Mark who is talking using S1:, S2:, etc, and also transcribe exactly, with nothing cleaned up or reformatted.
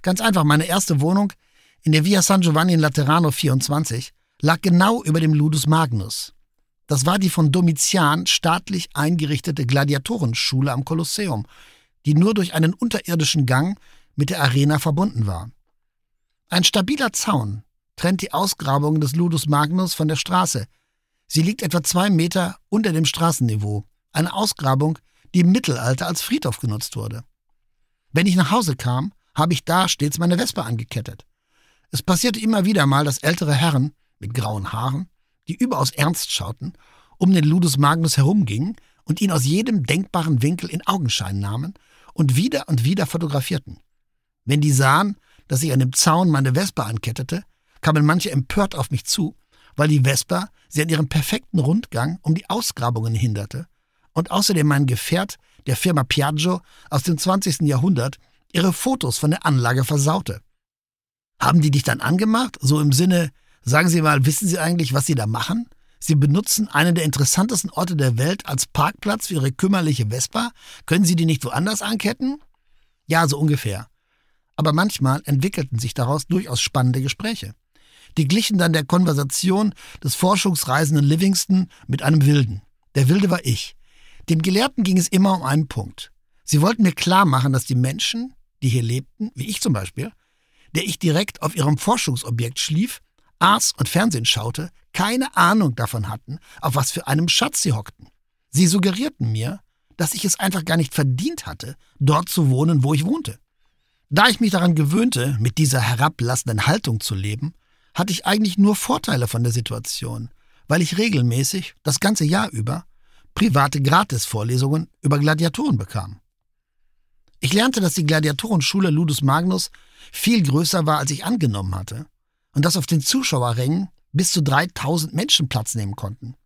S1: Ganz einfach, meine erste Wohnung in der Via San Giovanni in Laterano vierundzwanzig lag genau über dem Ludus Magnus. Das war die von Domitian staatlich eingerichtete Gladiatorenschule am Kolosseum, die nur durch einen unterirdischen Gang mit der Arena verbunden war. Ein stabiler Zaun trennt die Ausgrabung des Ludus Magnus von der Straße. Sie liegt etwa zwei Meter unter dem Straßenniveau. Eine Ausgrabung, die im Mittelalter als Friedhof genutzt wurde. Wenn ich nach Hause kam, habe ich da stets meine Wespe angekettet. Es passierte immer wieder mal, dass ältere Herren mit grauen Haaren, die überaus ernst schauten, um den Ludus Magnus herumgingen und ihn aus jedem denkbaren Winkel in Augenschein nahmen und wieder und wieder fotografierten. Wenn die sahen, dass ich an dem Zaun meine Vespa ankettete, kamen manche empört auf mich zu, weil die Vespa sie an ihrem perfekten Rundgang um die Ausgrabungen hinderte und außerdem mein Gefährt der Firma Piaggio aus dem zwanzigsten Jahrhundert ihre Fotos von der Anlage versaute. Haben die dich dann angemacht? So im Sinne, sagen Sie mal, wissen Sie eigentlich, was Sie da machen? Sie benutzen einen der interessantesten Orte der Welt als Parkplatz für Ihre kümmerliche Vespa? Können Sie die nicht woanders anketten? Ja, so ungefähr. Aber manchmal entwickelten sich daraus durchaus spannende Gespräche. Die glichen dann der Konversation des forschungsreisenden Livingston mit einem Wilden. Der Wilde war ich. Den Gelehrten ging es immer um einen Punkt. Sie wollten mir klar machen, dass die Menschen, die hier lebten, wie ich zum Beispiel, der ich direkt auf ihrem Forschungsobjekt schlief, aß und Fernsehen schaute, keine Ahnung davon hatten, auf was für einem Schatz sie hockten. Sie suggerierten mir, dass ich es einfach gar nicht verdient hatte, dort zu wohnen, wo ich wohnte. Da ich mich daran gewöhnte, mit dieser herablassenden Haltung zu leben, hatte ich eigentlich nur Vorteile von der Situation, weil ich regelmäßig, das ganze Jahr über, private Gratisvorlesungen über Gladiatoren bekam. Ich lernte, dass die Gladiatorenschule Ludus Magnus viel größer war, als ich angenommen hatte, und dass auf den Zuschauerrängen bis zu dreitausend Menschen Platz nehmen konnten.